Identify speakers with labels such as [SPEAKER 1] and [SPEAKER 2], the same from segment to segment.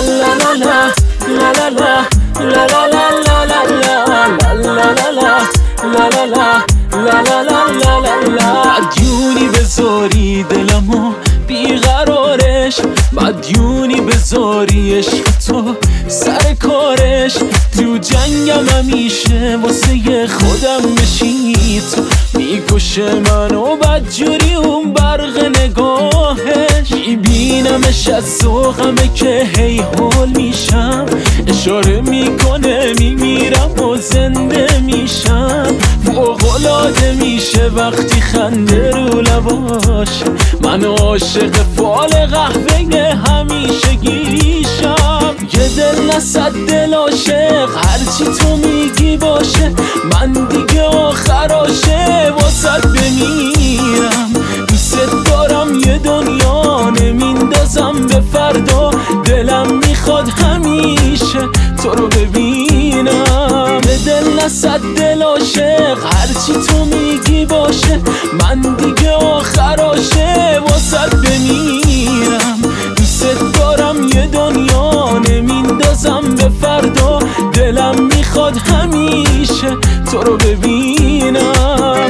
[SPEAKER 1] مدیونی بذاری دلمو بیقرارش، مدیونی بذاری عشق تو سر کارش. تو جنگم همیشه واسه خودم بشی، تو میکشه منو بدجوری اون برق نگاهش. میبینمش از ذوقمه که هی هول میشم، اشاره میکنه میمیرم و زنده میشم. فوق‌العاده میشه وقتی خنده رو لباش، من عاشق فال قهوه همیشه گیریشم. یه دل نصد دل عاشق، هرچی تو میگی باشه، من دیگه آخراشه واسد بمیرم. دوست دارم یه دنیا نمیندازم به فردا، دلم میخواد همیشه تو رو ببینم. به دل نصد دل عاشق، هرچی تو میگی باشه، من دیگه آخراشه واسد بمیرم. دوست دارم یه دنیا نمیندازم به فردا، دلم میخواد همیشه تو رو ببینم.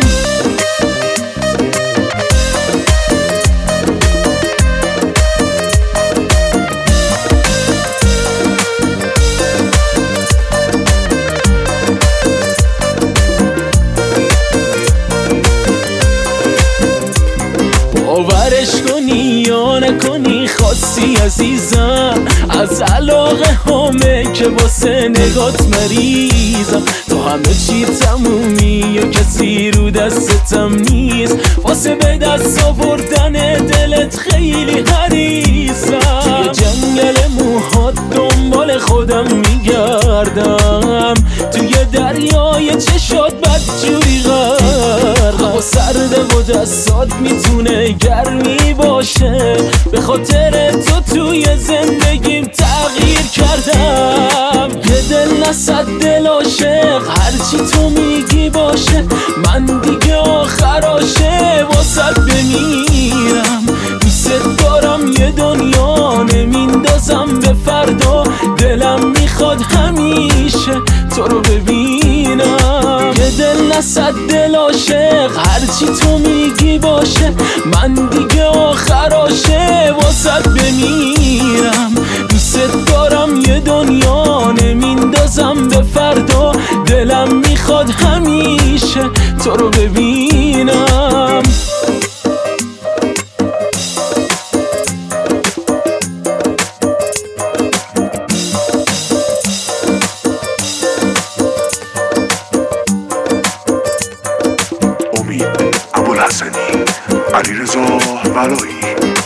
[SPEAKER 1] باورش کنی یا نکنی خواستی عزیزم، از علاقه همه که واسه نگات مریضم. تو همه چی تمومی و کسی رو دستتم نیست، واسه به دست آوردن دلت خیلی حریصم. توی جنگل موهات دنبال خودم میگردم، توی دریای چشات بدجوری غرقم. هوا سرده و دستات میتونه گرمی باشه، به خاطر تو توی زندگیم تغییر کردم. یه دل نصد دل عاشق، هرچی تو میگی باشه، من دیگه آخراشه واسد بمیرم. دوست دارم یه دنیا نمیندازم به فردا، دلم میخواد همیشه تو رو ببینم. یه دل نصد دل عاشق، هرچی تو میگی باشه، من دیگه آخراشه واسد بمیرم. دوست دارم یه دنیا نمیندازم به فردا، دلم میخواد همیشه تو رو ببینم.
[SPEAKER 2] امید ابوالحسنی، علیرضا ولایی.